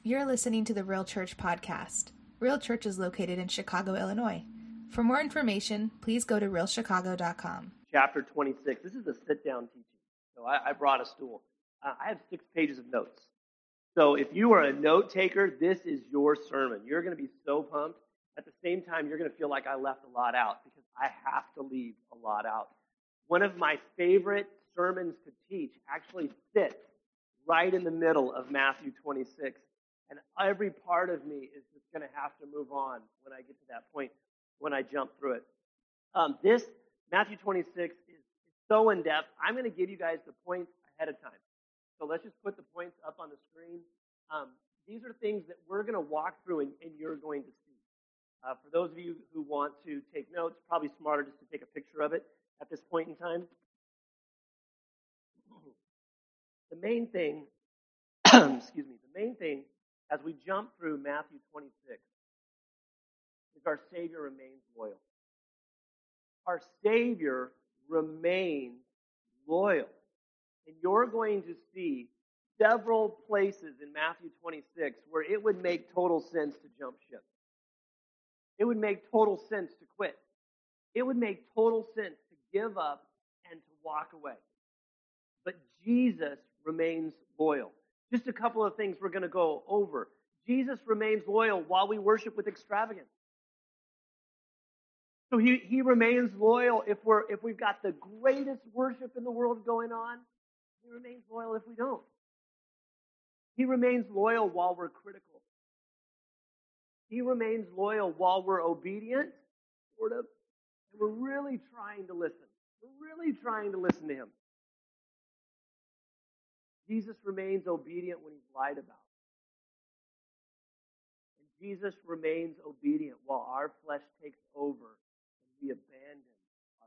You're listening to the Real Church podcast. Real Church is located in Chicago, Illinois. For more information, please go to realchicago.com. Chapter 26. This is a sit-down teaching. So I brought a stool. I have 6 pages of notes. So if you are a note taker, this is your sermon. You're going to be so pumped. At the same time, you're going to feel like I left a lot out because I have to leave a lot out. One of my favorite sermons to teach actually sits right in the middle of Matthew 26. And every part of me is just going to have to move on when I get to that point, when I jump through it. This Matthew 26 is so in-depth. I'm going to give you guys the points ahead of time. So let's just put the points up on the screen. These are things that we're going to walk through and you're going to see. For those of you who want to take notes, probably smarter just to take a picture of it at this point in time. The main thing, the main thing as we jump through Matthew 26 is our Savior remains loyal. Our Savior remains loyal. And you're going to see several places in Matthew 26 where it would make total sense to jump ship. It would make total sense to quit. It would make total sense to give up and to walk away. But Jesus remains loyal. Just a couple of things we're going to go over. Jesus remains loyal while we worship with extravagance. So he remains loyal if we've got the greatest worship in the world going on. He remains loyal if we don't. He remains loyal while we're critical. He remains loyal while we're obedient, sort of, and we're really trying to listen. We're really trying to listen to him. Jesus remains obedient when he's lied about. And Jesus remains obedient while our flesh takes over and we abandon our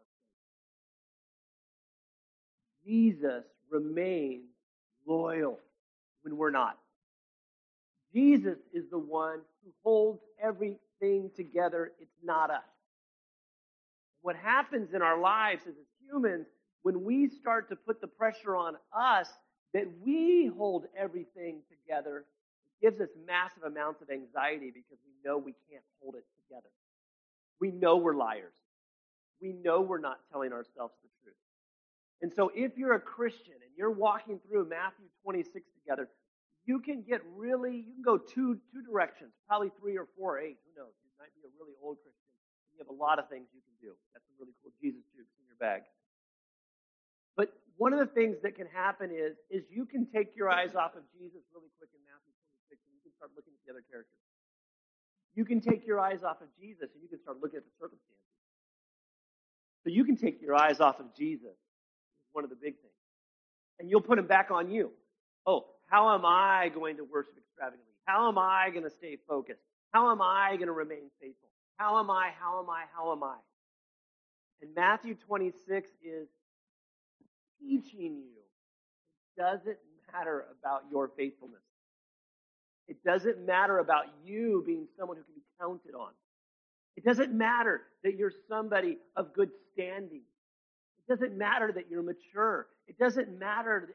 faith. Jesus remains loyal when we're not. Jesus is the one who holds everything together. It's not us. What happens in our lives as humans when we start to put the pressure on us that we hold everything together, it gives us massive amounts of anxiety because we know we can't hold it together. We know we're liars. We know we're not telling ourselves the truth. And so if you're a Christian and you're walking through Matthew 26 together, you can go two directions, probably 3 or 4 or 8, who knows. You might be a really old Christian. You have a lot of things you can do. That's some really cool Jesus jukes in your bag. But one of the things that can happen is you can take your eyes off of Jesus really quick in Matthew 26 and you can start looking at the other characters. You can take your eyes off of Jesus and you can start looking at the circumstances. So you can take your eyes off of Jesus. Is one of the big things. And you'll put him back on you. Oh, how am I going to worship extravagantly? How am I going to stay focused? How am I going to remain faithful? How am I? And Matthew 26 is teaching you it doesn't matter about your faithfulness. It doesn't matter about you being someone who can be counted on. It doesn't matter that you're somebody of good standing. It doesn't matter that you're mature. It doesn't matter.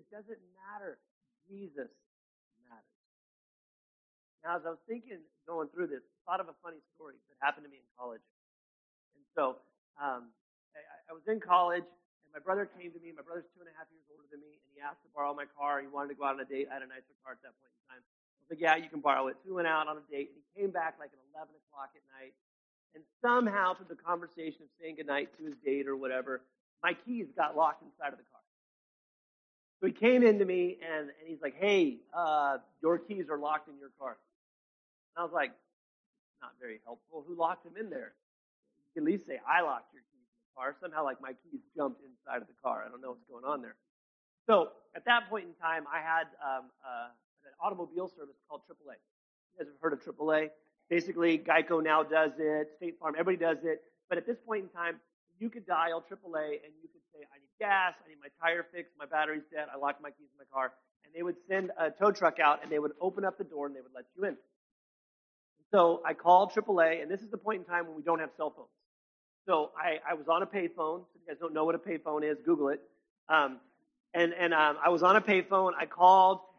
Jesus matters. Now, as I was going through this, I thought of a funny story that happened to me in college. And so I was in college, and my brother came to me. My brother's 2.5 years older than me, and he asked to borrow my car. He wanted to go out on a date. I had a nicer car at that point in time. I was like, yeah, you can borrow it. So we went out on a date, and he came back like at 11 o'clock at night. And somehow, through the conversation of saying goodnight to his date or whatever, my keys got locked inside of the car. So he came into me, and he's like, hey, your keys are locked in your car. And I was like, not very helpful. Who locked them in there? You can at least say, I locked your keys in the car. Somehow, like, my keys jumped inside of the car. I don't know what's going on there. So at that point in time, I had an automobile service called AAA. You guys have heard of AAA? Basically, Geico now does it. State Farm, everybody does it. But at this point in time, you could dial AAA and you could say, I need gas, I need my tire fixed, my battery's dead, I locked my keys in my car. And they would send a tow truck out and they would open up the door and they would let you in. So I called AAA, and this is the point in time when we don't have cell phones. So I was on a payphone. If you guys don't know what a payphone is, Google it. I was on a payphone. I called,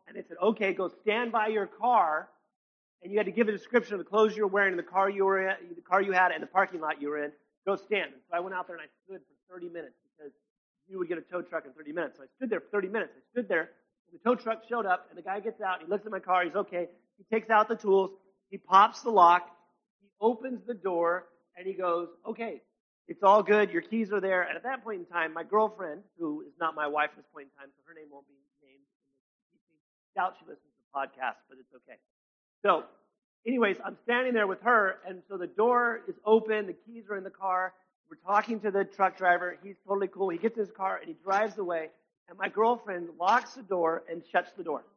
And they said, okay, go stand by your car. And you had to give a description of the clothes you were wearing, and the car you were in, the car you had, and the parking lot you were in. Go stand. And so I went out there and I stood for 30 minutes because you would get a tow truck in 30 minutes. So I stood there for 30 minutes. I stood there, and the tow truck showed up, and the guy gets out. He looks at my car. He's okay. He takes out the tools. He pops the lock. He opens the door, and he goes, okay, it's all good. Your keys are there. And at that point in time, my girlfriend, who is not my wife at this point in time, so her name won't be named in this teaching. Doubt she listens to the podcast, but it's okay. So, anyways, I'm standing there with her, and so the door is open. The keys are in the car. We're talking to the truck driver. He's totally cool. He gets in his car, and he drives away. And my girlfriend locks the door and shuts the door,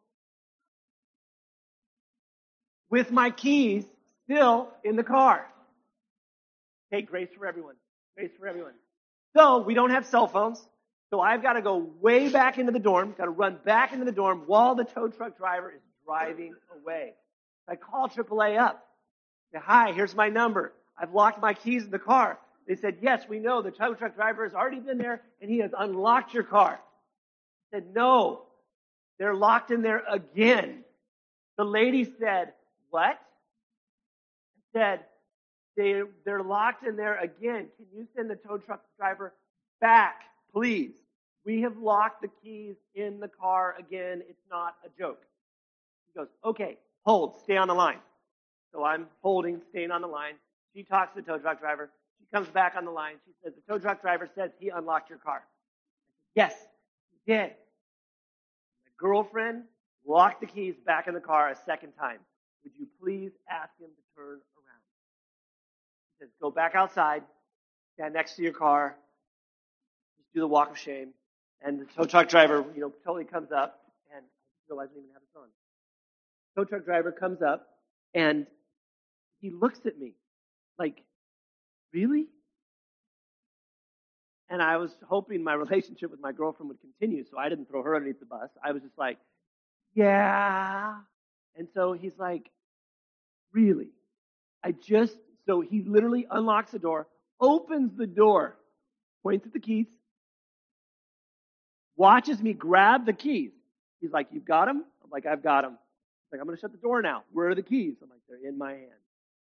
with my keys still in the car. Okay, grace for everyone. Grace for everyone. So we don't have cell phones. So I've got to go way back into the dorm, got to run back into the dorm while the tow truck driver is driving away. I call AAA up. Say, hi, here's my number. I've locked my keys in the car. They said, yes, we know. The tow truck driver has already been there, and he has unlocked your car. I said, no, they're locked in there again. The lady said, what? I said, they're locked in there again. Can you send the tow truck driver back, please? We have locked the keys in the car again. It's not a joke. He goes, okay, hold, stay on the line. So I'm holding, staying on the line. She talks to the tow truck driver. She comes back on the line. She says, the tow truck driver says he unlocked your car. I said, yes, he did. My girlfriend locked the keys back in the car a second time. Would you please ask him to turn around? He says, go back outside, stand next to your car, just do the walk of shame. And the tow truck driver, totally comes up, and I realize I didn't even have this on. Tow truck driver comes up, and he looks at me like, really? And I was hoping my relationship with my girlfriend would continue, so I didn't throw her underneath the bus. I was just like, yeah. And so he's like, really? So he literally unlocks the door, opens the door, points at the keys, watches me grab the keys. He's like, you've got them? I'm like, I've got them. He's like, I'm going to shut the door now. Where are the keys? I'm like, they're in my hand.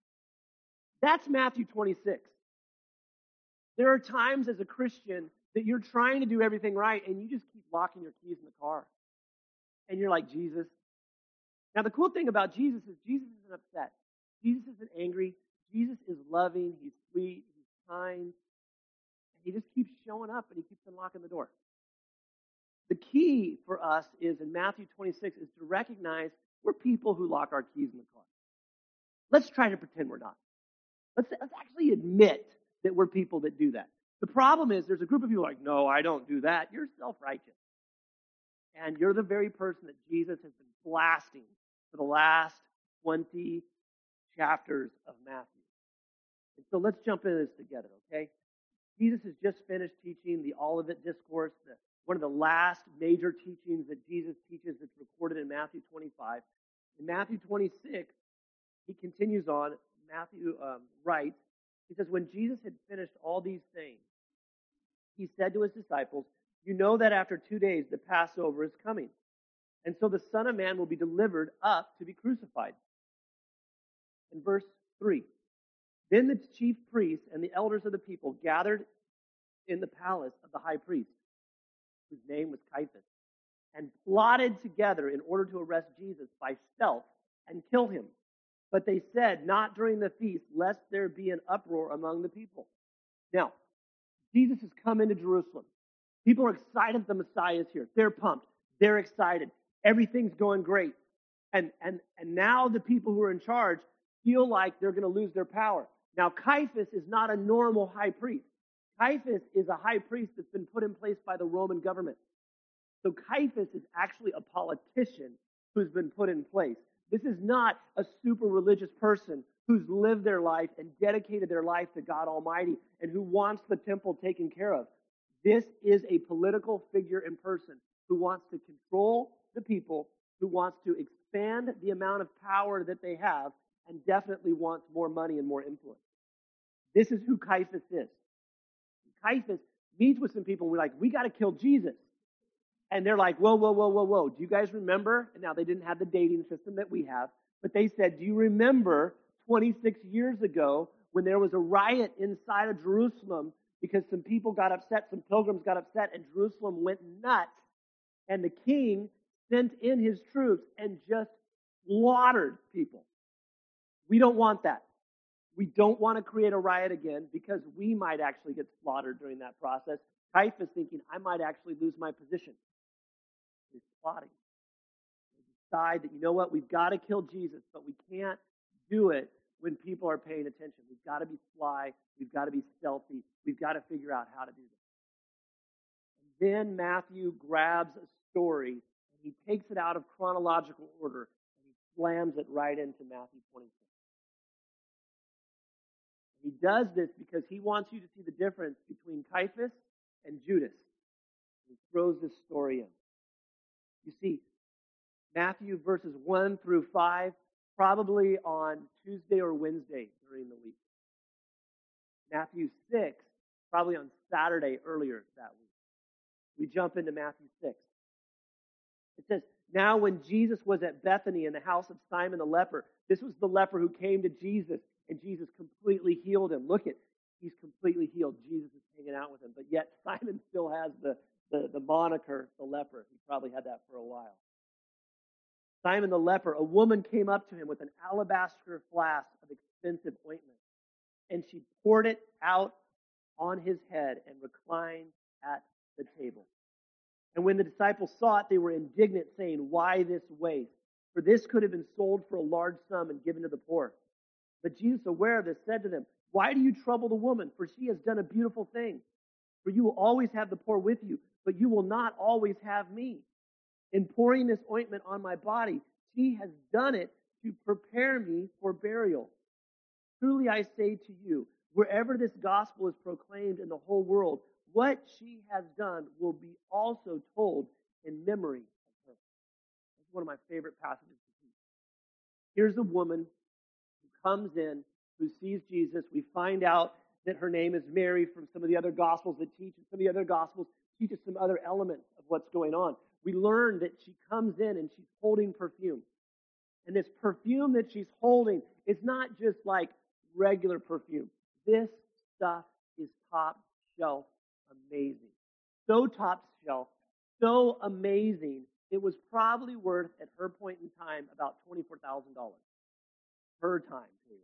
That's Matthew 26. There are times as a Christian that you're trying to do everything right, and you just keep locking your keys in the car. And you're like, Jesus. Now, the cool thing about Jesus is Jesus isn't upset. Jesus isn't angry. Jesus is loving. He's sweet. He's kind. And he just keeps showing up, and he keeps unlocking the door. The key for us is in Matthew 26 is to recognize we're people who lock our keys in the car. Let's try to pretend we're not. Let's actually admit that we're people that do that. The problem is there's a group of people like, no, I don't do that. You're self-righteous. And you're the very person that Jesus has been blasting for the last 20 chapters of Matthew. And so let's jump into this together, okay? Jesus has just finished teaching the Olivet Discourse, one of the last major teachings that Jesus teaches that's recorded in Matthew 25. In Matthew 26, he continues on. Matthew writes, he says, when Jesus had finished all these things, he said to his disciples, you know that after 2 days the Passover is coming, and so the Son of Man will be delivered up to be crucified. In verse 3, then the chief priests and the elders of the people gathered in the palace of the high priest, whose name was Caiaphas, and plotted together in order to arrest Jesus by stealth and kill him. But they said, not during the feast, lest there be an uproar among the people. Now, Jesus has come into Jerusalem. People are excited the Messiah is here. They're pumped. They're excited. Everything's going great. And now the people who are in charge feel like they're going to lose their power. Now, Caiaphas is not a normal high priest. Caiaphas is a high priest that's been put in place by the Roman government. So Caiaphas is actually a politician who's been put in place. This is not a super religious person who's lived their life and dedicated their life to God Almighty and who wants the temple taken care of. This is a political figure in person who wants to control the people, who wants to expand the amount of power that they have, and definitely wants more money and more influence. This is who Caiaphas is. Caiaphas meets with some people and we're like, we got to kill Jesus. And they're like, whoa, whoa, whoa, whoa, whoa. Do you guys remember? And now they didn't have the dating system that we have. But they said, do you remember 26 years ago when there was a riot inside of Jerusalem because some people got upset, some pilgrims got upset, and Jerusalem went nuts. And the king sent in his troops and just slaughtered people. We don't want that. We don't want to create a riot again because we might actually get slaughtered during that process. Caiaphas thinking, I might actually lose my position. He's plotting. They decide that, you know what, we've got to kill Jesus, but we can't do it when people are paying attention. We've got to be sly. We've got to be stealthy. We've got to figure out how to do this. And then Matthew grabs a story and he takes it out of chronological order and he slams it right into Matthew 26. He does this because he wants you to see the difference between Caiaphas and Judas. He throws this story in. You see, Matthew verses 1 through 5, probably on Tuesday or Wednesday during the week. Matthew 6, probably on Saturday earlier that week. We jump into Matthew 6. It says, now when Jesus was at Bethany in the house of Simon the leper, this was the leper who came to Jesus, and Jesus completely healed him. Look at, he's completely healed. Jesus is hanging out with him, but yet Simon still has the moniker, the leper. He probably had that for a while. Simon the leper, a woman came up to him with an alabaster flask of expensive ointment, and she poured it out on his head and reclined at the table. And when the disciples saw it, they were indignant, saying, why this waste? For this could have been sold for a large sum and given to the poor. But Jesus, aware of this, said to them, why do you trouble the woman? For she has done a beautiful thing. For you will always have the poor with you, but you will not always have me. In pouring this ointment on my body, she has done it to prepare me for burial. Truly I say to you, wherever this gospel is proclaimed in the whole world, what she has done will be also told in memory of her. That's one of my favorite passages to teach. Here's a woman who comes in, who sees Jesus. We find out that her name is Mary from some of the other Gospels that teach, and some of the other Gospels teach us some other elements of what's going on. We learn that she comes in and she's holding perfume. And this perfume that she's holding is not just like regular perfume. This stuff is top shelf amazing. So top shelf, so amazing, it was probably worth, at her point in time, about $24,000 per time period.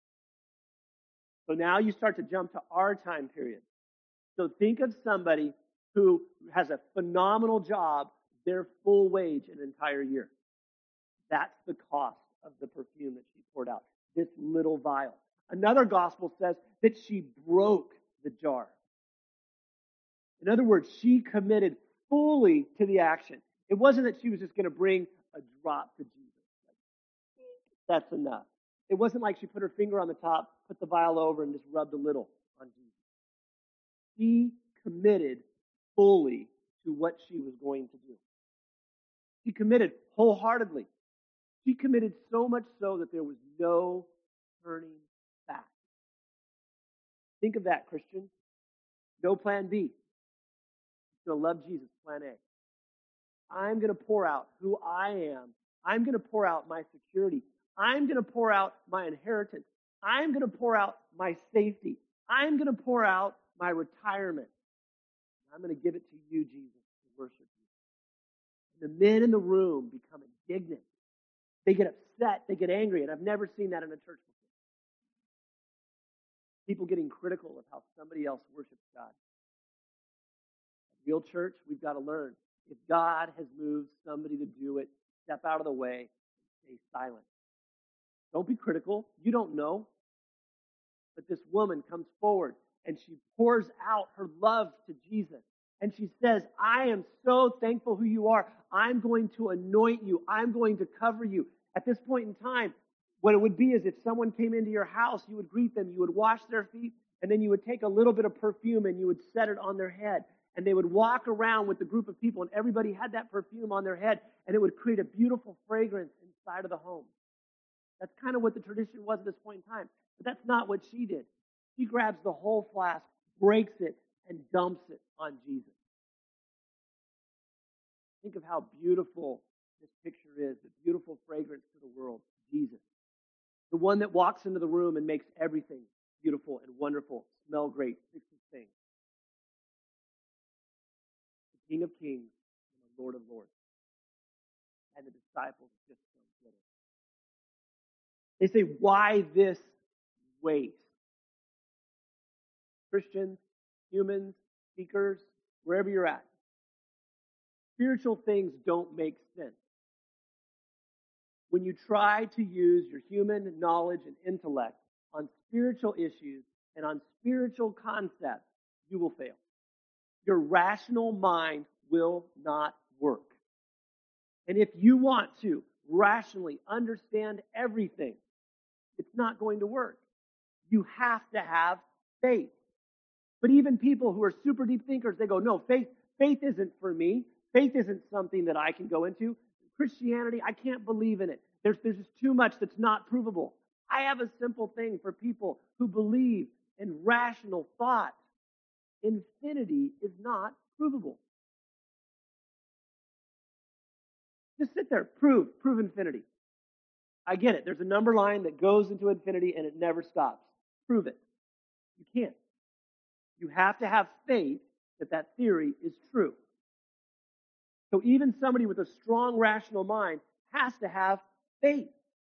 So now you start to jump to our time period. So think of somebody who has a phenomenal job, their full wage an entire year. That's the cost of the perfume that she poured out, this little vial. Another gospel says that she broke the jar. In other words, she committed fully to the action. It wasn't that she was just going to bring a drop to Jesus. That's enough. It wasn't like she put her finger on the top, put the vial over, and just rubbed a little on Jesus. She committed fully to what she was going to do. She committed wholeheartedly. She committed so much so that there was no turning back. Think of that, Christian. No plan B. You're going to love Jesus, plan A. I'm going to pour out who I am. I'm going to pour out my security. I'm going to pour out my inheritance. I'm going to pour out my safety. I'm going to pour out my retirement. I'm going to give it to you, Jesus, to worship you. And the men in the room become indignant. They get upset. They get angry. And I've never seen that in a church before. People getting critical of how somebody else worships God. Real church, we've got to learn. If God has moved somebody to do it, step out of the way and stay silent. Don't be critical. You don't know. But this woman comes forward and she pours out her love to Jesus. And she says, I am so thankful who you are. I'm going to anoint you. I'm going to cover you. At this point in time, what it would be is if someone came into your house, you would greet them, you would wash their feet, and then you would take a little bit of perfume and you would set it on their head. And they would walk around with the group of people, and everybody had that perfume on their head, and it would create a beautiful fragrance inside of the home. That's kind of what the tradition was at this point in time. But that's not what she did. She grabs the whole flask, breaks it, and dumps it on Jesus. Think of how beautiful this picture is, the beautiful fragrance to the world, Jesus. The one that walks into the room and makes everything beautiful and wonderful, smell great, fixes things. The King of Kings and the Lord of Lords. And the disciples just don't get it. They say, why this waste? Christians, humans, speakers, wherever you're at. Spiritual things don't make sense. When you try to use your human knowledge and intellect on spiritual issues and on spiritual concepts, you will fail. Your rational mind will not work. And if you want to rationally understand everything, it's not going to work. You have to have faith. But even people who are super deep thinkers, they go, no, faith isn't for me. Faith isn't something that I can go into. Christianity, I can't believe in it. There's just too much that's not provable. I have a simple thing for people who believe in rational thought. Infinity is not provable. Just sit there, prove infinity. I get it. There's a number line that goes into infinity and it never stops. Prove it. You can't. You have to have faith that that theory is true. So even somebody with a strong rational mind has to have faith.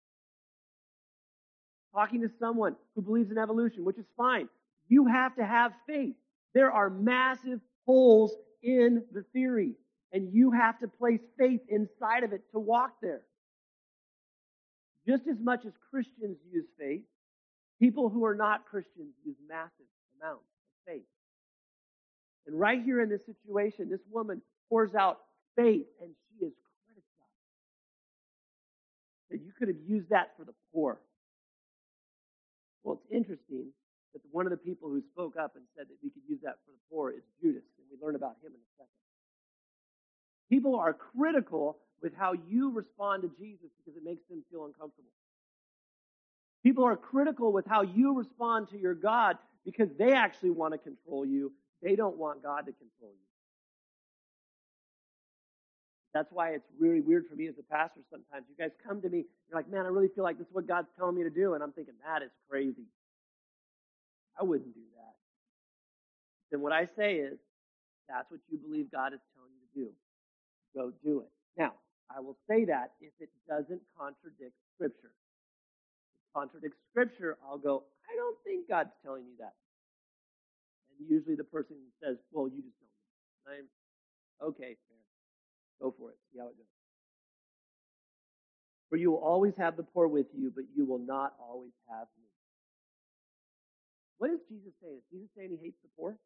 Talking to someone who believes in evolution, which is fine, you have to have faith. There are massive holes in the theory, and you have to place faith inside of it to walk there. Just as much as Christians use faith, people who are not Christians use massive amounts of faith. And right here in this situation, this woman pours out faith, and she is criticized. That you could have used that for the poor. Well, it's interesting that one of the people who spoke up and said that we could use that for the poor is Judas, and we learn about him in a second. People are critical with how you respond to Jesus because it makes them feel uncomfortable. People are critical with how you respond to your God because they actually want to control you. They don't want God to control you. That's why it's really weird for me as a pastor sometimes. You guys come to me, you're like, man, I really feel like this is what God's telling me to do. And I'm thinking, that is crazy. I wouldn't do that. Then what I say is, that's what you believe God is telling you to do. Go do it. Now, I will say that if it doesn't contradict Scripture. If it contradicts Scripture, I'll go, I don't think God's telling you that. And usually the person says, well, you just don't know. I'm, okay, fair. Go for it. See how it goes. For you will always have the poor with you, but you will not always have me. What is Jesus saying? Is Jesus saying he hates the poor?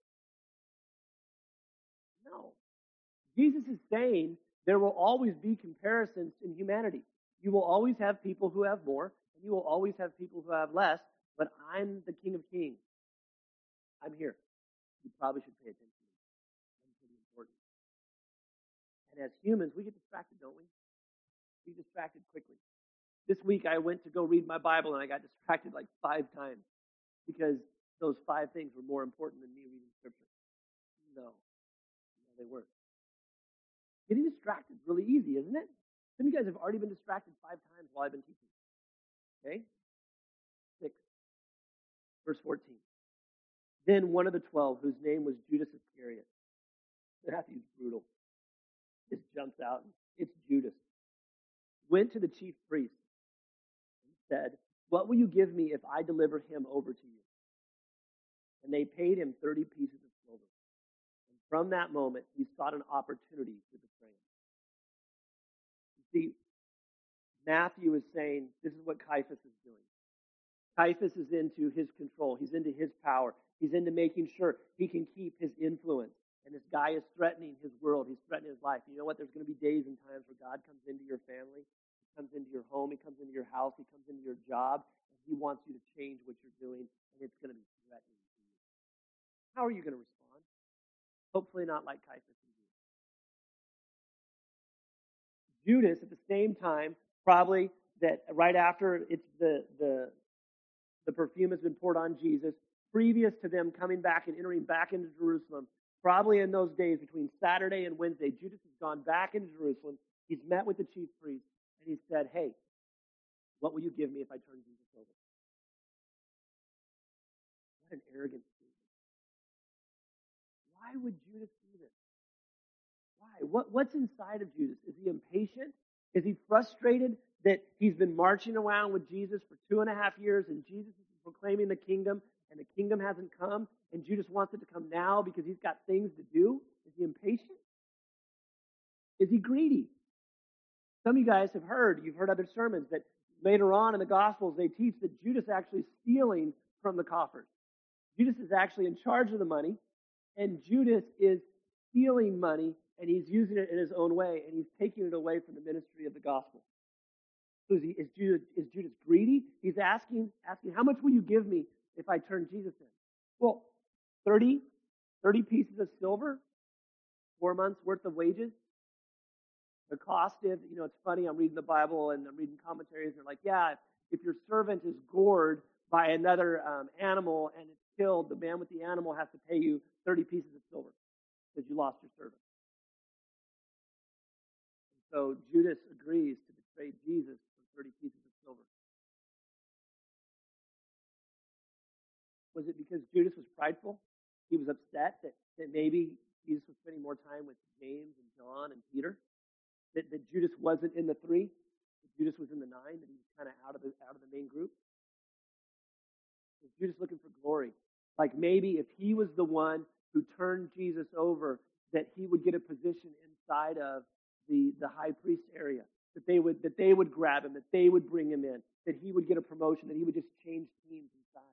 No. Jesus is saying there will always be comparisons in humanity. You will always have people who have more, and you will always have people who have less, but I'm the King of Kings. I'm here. You probably should pay attention to me. I'm pretty important. And as humans, we get distracted, don't we? We get distracted quickly. This week, I went to go read my Bible, and I got distracted like 5 times because those 5 things were more important than me reading Scripture. No, they weren't. Getting distracted is really easy, isn't it? Some of you guys have already been distracted 5 times while I've been teaching. Okay? 6, verse 14. Then one of the 12, whose name was Judas Iscariot. Matthew's brutal. Just jumps out. It's Judas. Went to the chief priests and said, what will you give me if I deliver him over to you? And they paid him 30 pieces of silver. And from that moment, he sought an opportunity to betray him. You see, Matthew is saying this is what Caiaphas is doing. Caiaphas is into his control. He's into his power. He's into making sure he can keep his influence. And this guy is threatening his world. He's threatening his life. You know what? There's going to be days and times where God comes into your family. He comes into your home. He comes into your house. He comes into your job. And he wants you to change what you're doing. And it's going to be threatening to you. How are you going to respond? Hopefully not like Caiaphas and Judas. Judas, at the same time, probably that right after it's the perfume has been poured on Jesus, previous to them coming back and entering back into Jerusalem, Probably in those days between Saturday and Wednesday, Judas has gone back into Jerusalem. He's met with the chief priest, and he said, hey, what will you give me if I turn Jesus over? What an arrogant statement. Why would Judas do this? Why? What's inside of Judas? Is he impatient? Is he frustrated that he's been marching around with Jesus for 2.5 years and Jesus is proclaiming the kingdom and the kingdom hasn't come and Judas wants it to come now because he's got things to do? Is he impatient? Is he greedy? Some of you guys have heard, you've heard other sermons that later on in the Gospels they teach that Judas actually is stealing from the coffers. Judas is actually in charge of the money, and Judas is stealing money, and he's using it in his own way, and he's taking it away from the ministry of the gospel. So is Judas greedy? He's asking, how much will you give me if I turn Jesus in? Well, 30 pieces of silver, 4 months worth of wages. The cost is, it's funny, I'm reading the Bible and I'm reading commentaries, and they're like, yeah, if your servant is gored by another animal and it's killed, the man with the animal has to pay you 30 pieces of silver because you lost your servant. And so Judas agrees to betray Jesus for 30 pieces of silver. Was it because Judas was prideful? He was upset that maybe Jesus was spending more time with James and John and Peter? That Judas wasn't in the 3? That Judas was in the 9? That he was kind of out of the main group? Was Judas looking for glory? Like maybe if he was the one who turned Jesus over, that he would get a position inside of the high priest area, that they would grab him, that they would bring him in, that he would get a promotion, that he would just change teams inside.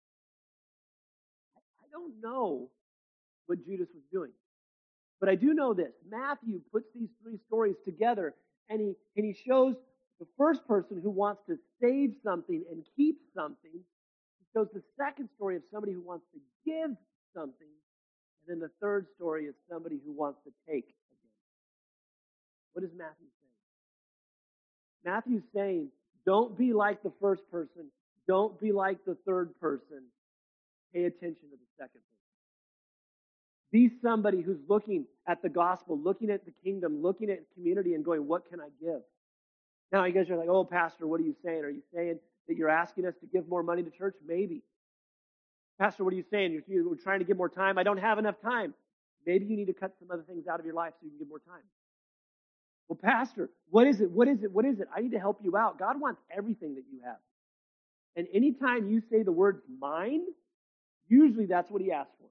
I don't know what Judas was doing, but I do know this: Matthew puts these 3 stories together, and he shows the first person who wants to save something and keep something. He shows the second story of somebody who wants to give something, and then the third story is somebody who wants to take again. What is Matthew saying? Matthew's saying, don't be like the first person. Don't be like the third person. Pay attention to the second person. Be somebody who's looking at the gospel, looking at the kingdom, looking at community and going, what can I give? Now you guys are like, oh, Pastor, what are you saying? Are you saying that you're asking us to give more money to church? Maybe. Pastor, what are you saying? You're trying to give more time? I don't have enough time. Maybe you need to cut some other things out of your life so you can give more time. Well, Pastor, what is it? What is it? What is it? I need to help you out. God wants everything that you have. And anytime you say the words mine, usually that's what he asks for.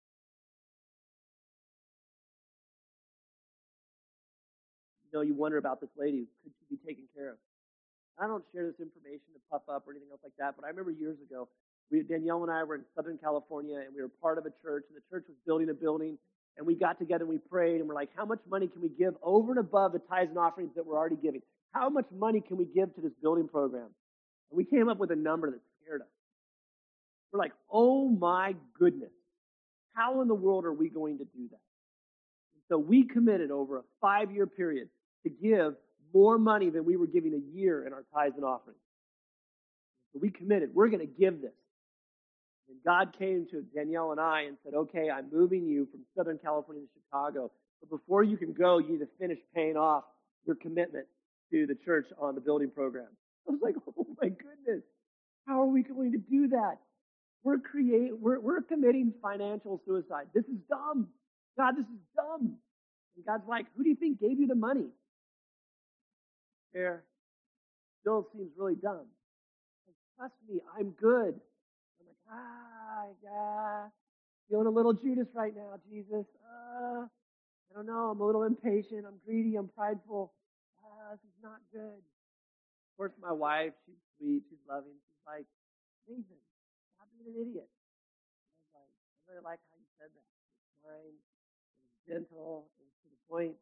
You wonder about this lady. Could she be taken care of? I don't share this information to puff up or anything else like that, but I remember years ago, Danielle and I were in Southern California, and we were part of a church, and the church was building a building, and we got together and we prayed, and we're like, how much money can we give over and above the tithes and offerings that we're already giving? How much money can we give to this building program? And we came up with a number that scared us. We're like, oh my goodness, how in the world are we going to do that? And so we committed over a 5-year period to give more money than we were giving a year in our tithes and offerings. So we committed, we're going to give this. And God came to Danielle and I and said, okay, I'm moving you from Southern California to Chicago. But before you can go, you need to finish paying off your commitment to the church on the building program. I was like, oh my goodness, how are we going to do that? We're committing financial suicide. This is dumb. God, this is dumb. And God's like, who do you think gave you the money? There still seems really dumb. Like, trust me, I'm good. I'm like, yeah, feeling a little Judas right now, Jesus. I don't know, I'm a little impatient, I'm greedy, I'm prideful. This is not good. Of course, my wife, she's sweet, she's loving. She's like, Nathan, stop being an idiot. I was like, I really like how you said that. It was kind, it was gentle, it was to the point.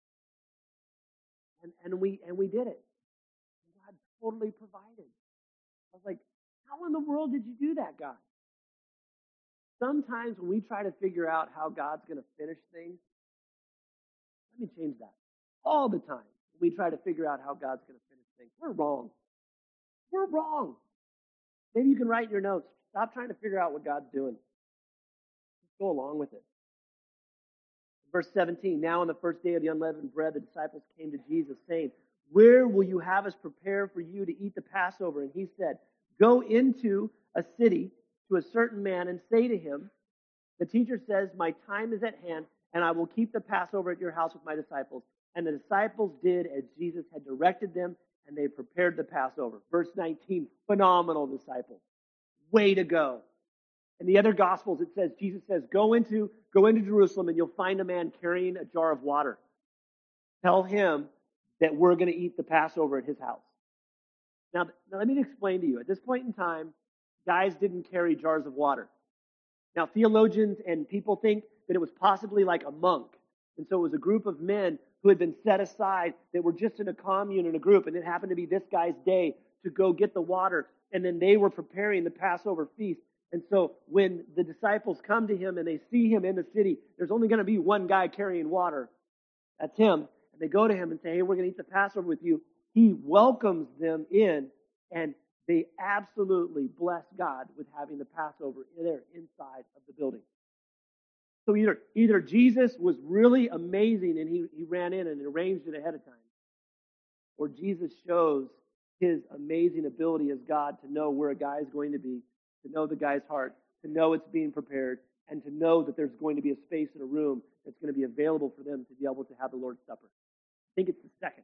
And we did it. And God totally provided. I was like, how in the world did you do that, God? Sometimes when we try to figure out how God's going to finish things, let me change that. All the time, we try to figure out how God's going to finish things. We're wrong. We're wrong. Maybe you can write in your notes, stop trying to figure out what God's doing. Just go along with it. Verse 17, now on the first day of the unleavened bread, the disciples came to Jesus saying, where will you have us prepare for you to eat the Passover? And he said, go into a city to a certain man and say to him, the teacher says, my time is at hand, and I will keep the Passover at your house with my disciples. And the disciples did as Jesus had directed them, and they prepared the Passover. Verse 19, phenomenal disciples. Way to go. In the other Gospels, it says, Jesus says, go into Jerusalem, and you'll find a man carrying a jar of water. Tell him that we're going to eat the Passover at his house. Now, let me explain to you. At this point in time, guys didn't carry jars of water. Now, theologians and people think that it was possibly like a monk. And so it was a group of men who had been set aside that were just in a commune in a group, and it happened to be this guy's day to go get the water, and then they were preparing the Passover feast. And so when the disciples come to him and they see him in the city, there's only going to be one guy carrying water. That's him. And they go to him and say, hey, we're going to eat the Passover with you. He welcomes them in, and they absolutely bless God with having the Passover there inside of the building. So either Jesus was really amazing and he ran in and arranged it ahead of time, or Jesus shows his amazing ability as God to know where a guy is going to be, to know the guy's heart, to know it's being prepared, and to know that there's going to be a space in a room that's going to be available for them to be able to have the Lord's Supper. I think it's the second.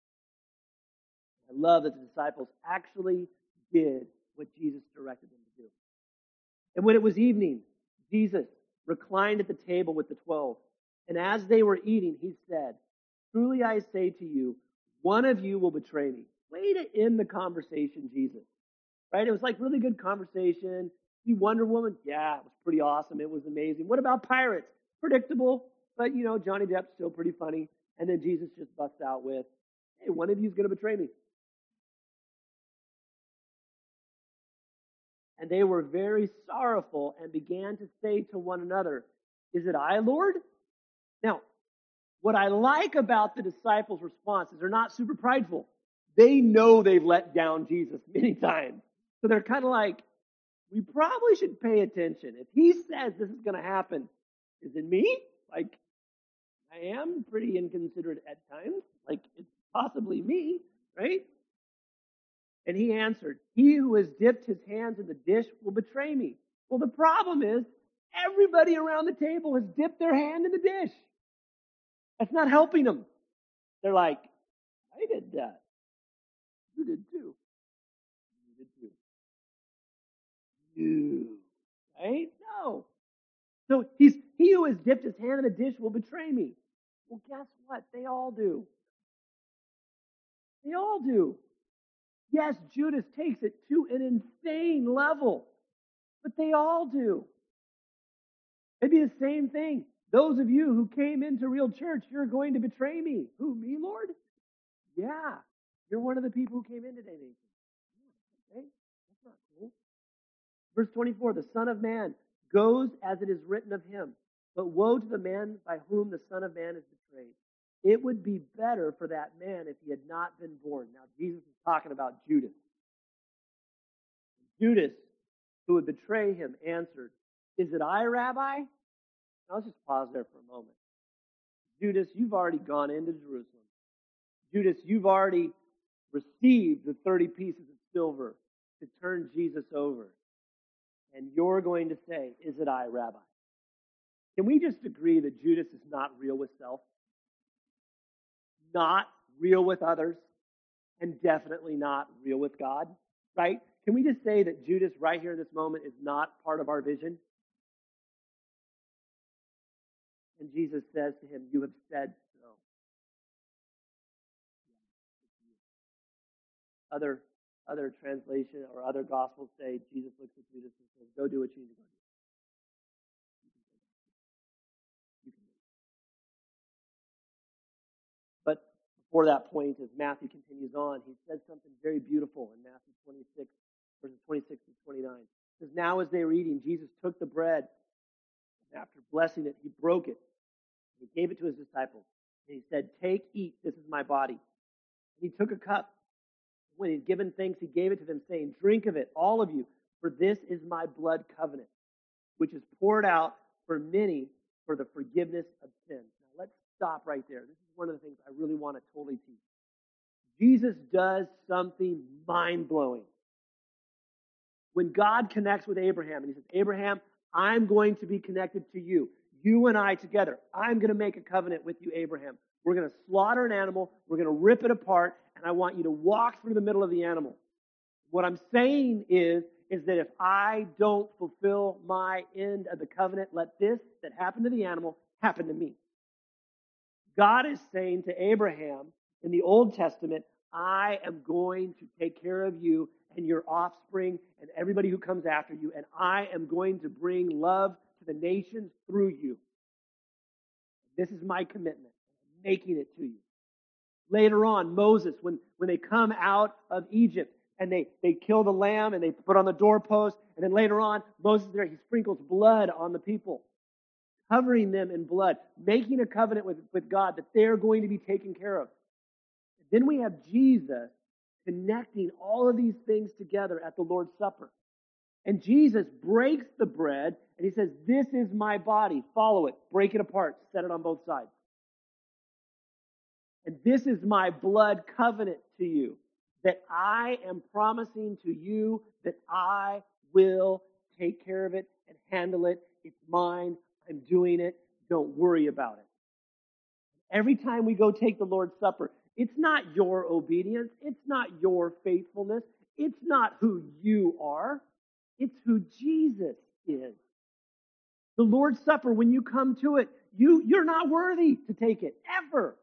I love that the disciples actually did what Jesus directed them to do. And when it was evening, Jesus reclined at the table with the 12. And as they were eating, he said, truly I say to you, one of you will betray me. Way to end the conversation, Jesus. Right? It was like really good conversation. See Wonder Woman? Yeah, it was pretty awesome. It was amazing. What about pirates? Predictable, but Johnny Depp's still pretty funny. And then Jesus just busts out with, hey, one of you is going to betray me. And they were very sorrowful and began to say to one another, is it I, Lord? Now, what I like about the disciples' response is they're not super prideful. They know they've let down Jesus many times. So they're kind of like, we probably should pay attention. If he says this is going to happen, is it me? Like, I am pretty inconsiderate at times. Like, it's possibly me, right? And he answered, he who has dipped his hands in the dish will betray me. Well, the problem is, everybody around the table has dipped their hand in the dish. That's not helping them. They're like, I did that. You did too. You did too. You. Right? No. So he who has dipped his hand in the dish will betray me. Well, guess what? They all do. They all do. Yes, Judas takes it to an insane level, but they all do. It'd be the same thing. Those of you who came into Real Church, you're going to betray me. Who, me, Lord? Yeah. You're one of the people who came in today, Nathan. Okay? That's not cool. Verse 24, the Son of Man goes as it is written of him, but woe to the man by whom the Son of Man is betrayed. It would be better for that man if he had not been born. Now, Jesus is talking about Judas. Judas, who would betray him, answered, is it I, Rabbi? Now, let's just pause there for a moment. Judas, you've already gone into Jerusalem. Judas, you've already received the 30 pieces of silver to turn Jesus over. And you're going to say, is it I, Rabbi? Can we just agree that Judas is not real with self? Not real with others, and definitely not real with God, right? Can we just say that Judas right here in this moment is not part of our vision? And Jesus says to him, you have said so. Other translation or other gospels say Jesus looks at Judas and says, go do what you need to go do. But before that point, as Matthew continues on, he says something very beautiful in Matthew 26, verses 26 to 29. It says, now as they were eating, Jesus took the bread, and after blessing it, he broke it. He gave it to his disciples. And he said, take, eat, this is my body. And he took a cup. When he had given thanks, he gave it to them, saying, drink of it, all of you, for this is my blood covenant, which is poured out for many for the forgiveness of sins. Now, let's stop right there. This is one of the things I really want to totally teach. Jesus does something mind-blowing. When God connects with Abraham, and he says, Abraham, I'm going to be connected to you. You and I together. I'm going to make a covenant with you, Abraham. We're going to slaughter an animal. We're going to rip it apart, and I want you to walk through the middle of the animal. What I'm saying is that if I don't fulfill my end of the covenant, let this that happened to the animal happen to me. God is saying to Abraham in the Old Testament, I am going to take care of you and your offspring and everybody who comes after you, and I am going to bring love to the nations through you. This is my commitment. I'm making it to you. Later on, Moses, when they come out of Egypt, and they kill the lamb, and they put on the doorpost, and then later on, Moses there, he sprinkles blood on the people, covering them in blood, making a covenant with God that they're going to be taken care of. Then we have Jesus connecting all of these things together at the Lord's Supper. And Jesus breaks the bread, and he says, this is my body. Follow it. Break it apart. Set it on both sides. And this is my blood covenant to you, that I am promising to you that I will take care of it and handle it. It's mine. I'm doing it. Don't worry about it. Every time we go take the Lord's Supper, it's not your obedience. It's not your faithfulness. It's not who you are. It's who Jesus is. The Lord's Supper, when you come to it, you're not worthy to take it, ever.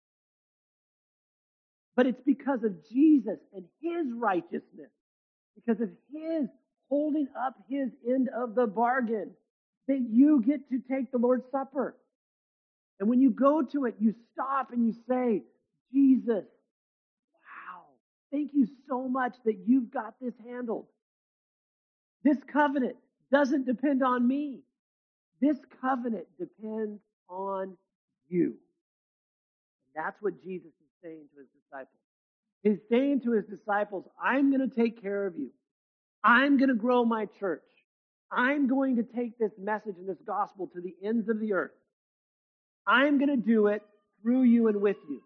But it's because of Jesus and his righteousness, because of his holding up his end of the bargain, that you get to take the Lord's Supper. And when you go to it, you stop and you say, Jesus, wow, thank you so much that you've got this handled. This covenant doesn't depend on me. This covenant depends on you. And that's what Jesus is saying to his disciples. He's saying to his disciples, I'm going to take care of you. I'm going to grow my church. I'm going to take this message and this gospel to the ends of the earth. I'm going to do it through you and with you.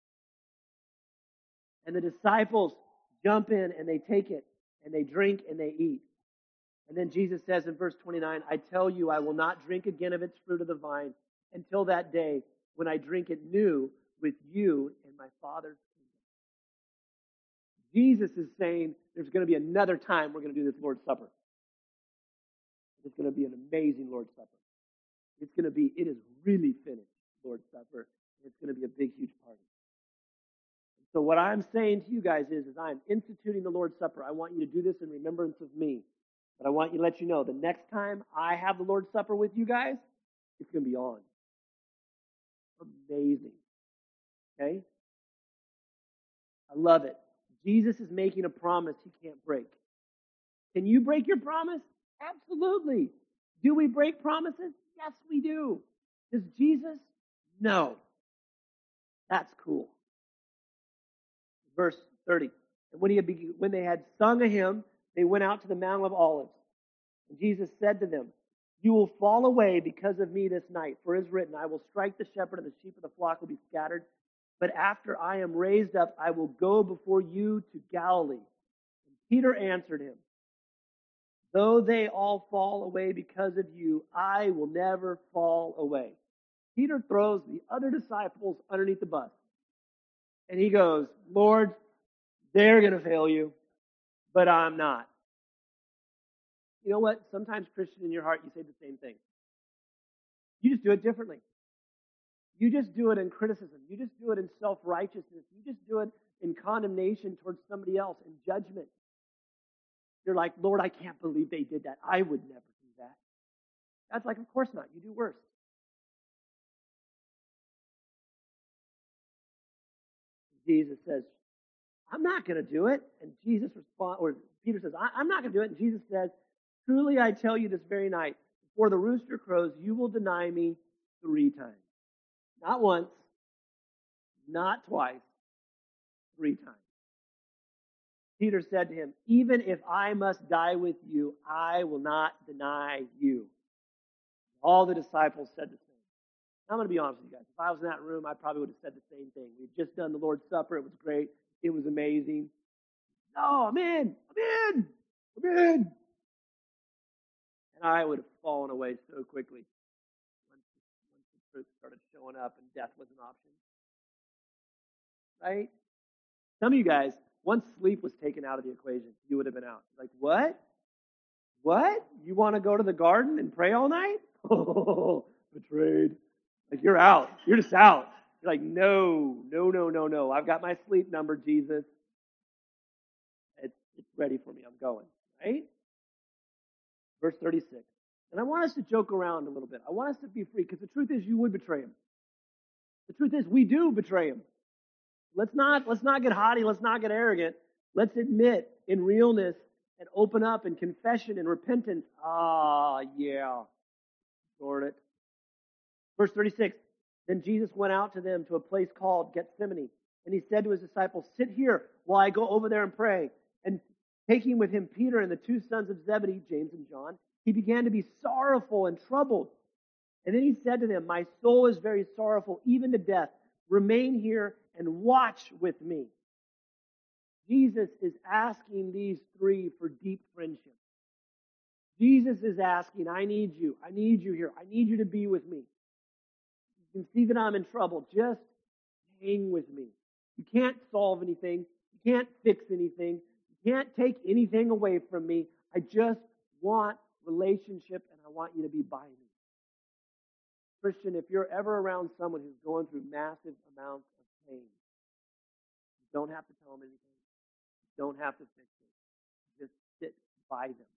And the disciples jump in and they take it and they drink and they eat. And then Jesus says in verse 29, I tell you, I will not drink again of its fruit of the vine until that day when I drink it new with you in my Father's kingdom. Jesus is saying there's going to be another time we're going to do this Lord's Supper. It's going to be an amazing Lord's Supper. It is really finished, Lord's Supper. It's going to be a big, huge party. So what I'm saying to you guys is I'm instituting the Lord's Supper. I want you to do this in remembrance of me. But I want to let you know, the next time I have the Lord's Supper with you guys, it's going to be on. Amazing. Okay? I love it. Jesus is making a promise he can't break. Can you break your promise? Absolutely. Do we break promises? Yes, we do. Does Jesus? No. That's cool. Verse 30. And when they had sung a hymn, they went out to the Mount of Olives. And Jesus said to them, you will fall away because of me this night, for it is written, I will strike the shepherd and the sheep of the flock will be scattered. But after I am raised up, I will go before you to Galilee. And Peter answered him, though they all fall away because of you, I will never fall away. Peter throws the other disciples underneath the bus. And he goes, Lord, they're going to fail you, but I'm not. You know what? Sometimes, Christian, in your heart, you say the same thing. You just do it differently. You just do it in criticism. You just do it in self-righteousness. You just do it in condemnation towards somebody else, in judgment. You're like, Lord, I can't believe they did that. I would never do that. God's like, of course not. You do worse. Jesus says, I'm not going to do it. And Peter says, I'm not going to do it. And Jesus says, truly I tell you this very night, before the rooster crows, you will deny me 3 times. Not once, not twice, 3 times. Peter said to him, even if I must die with you, I will not deny you. All the disciples said the same. I'm going to be honest with you guys. If I was in that room, I probably would have said the same thing. We'd just done the Lord's Supper. It was great. It was amazing. No, I'm in. I'm in. I'm in. And I would have fallen away so quickly once the truth started showing up and death was an option. Right? Some of you guys, once sleep was taken out of the equation, you would have been out. Like, what? What? You want to go to the garden and pray all night? Oh, betrayed. Like, you're out. You're just out. You're like, no. I've got my sleep number, Jesus. It's ready for me. I'm going. Right? Verse 36. And I want us to joke around a little bit. I want us to be free, because the truth is you would betray him. The truth is we do betray him. Let's not get haughty. Let's not get arrogant. Let's admit in realness and open up in confession and repentance. Yeah. Darn it. Verse 36. Then Jesus went out to them to a place called Gethsemane. And he said to his disciples, sit here while I go over there and pray. And taking with him Peter and the two sons of Zebedee, James and John, he began to be sorrowful and troubled. And then he said to them, my soul is very sorrowful, even to death. Remain here and watch with me. Jesus is asking these three for deep friendship. Jesus is asking, I need you. I need you here. I need you to be with me. You can see that I'm in trouble. Just hang with me. You can't solve anything. You can't fix anything. You can't take anything away from me. I just want relationship, and I want you to be by me. Christian, if you're ever around someone who's going through massive amounts of pain, you don't have to tell them anything. You don't have to fix it. Just sit by them.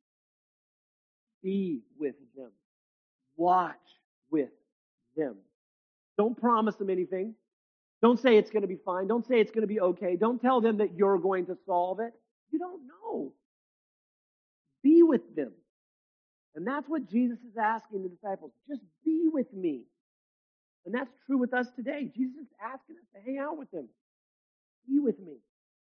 Be with them. Watch with them. Don't promise them anything. Don't say it's going to be fine. Don't say it's going to be okay. Don't tell them that you're going to solve it. You don't know. Be with them. And that's what Jesus is asking the disciples. Just be with me. And that's true with us today. Jesus is asking us to hang out with him. Be with me.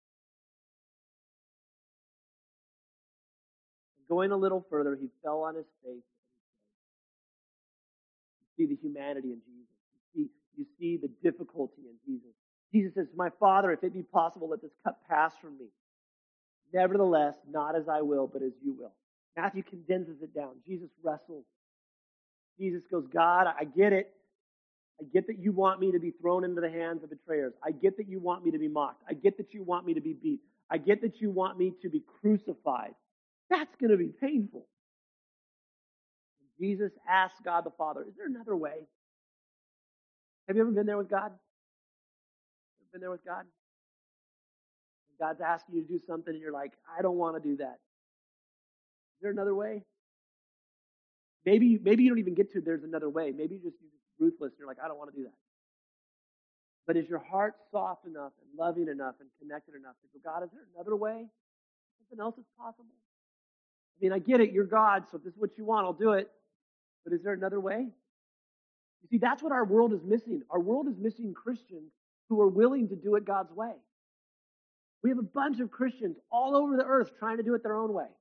And going a little further, he fell on his face and he prayed. You see the humanity in Jesus. You see the difficulty in Jesus. Jesus says, my Father, if it be possible, let this cup pass from me. Nevertheless, not as I will, but as you will. Matthew condenses it down. Jesus wrestles. Jesus goes, God, I get it. I get that you want me to be thrown into the hands of betrayers. I get that you want me to be mocked. I get that you want me to be beat. I get that you want me to be crucified. That's going to be painful. And Jesus asked God the Father, is there another way? Have you ever been there with God? Ever been there with God? And God's asking you to do something and you're like, I don't want to do that. Is there another way? Maybe you don't even get to there's another way. Maybe you're just ruthless and you're like, I don't want to do that. But is your heart soft enough and loving enough and connected enough to go, God, is there another way? Something else is possible? I mean, I get it. You're God, so if this is what you want, I'll do it. But is there another way? You see, that's what our world is missing. Our world is missing Christians who are willing to do it God's way. We have a bunch of Christians all over the earth trying to do it their own way.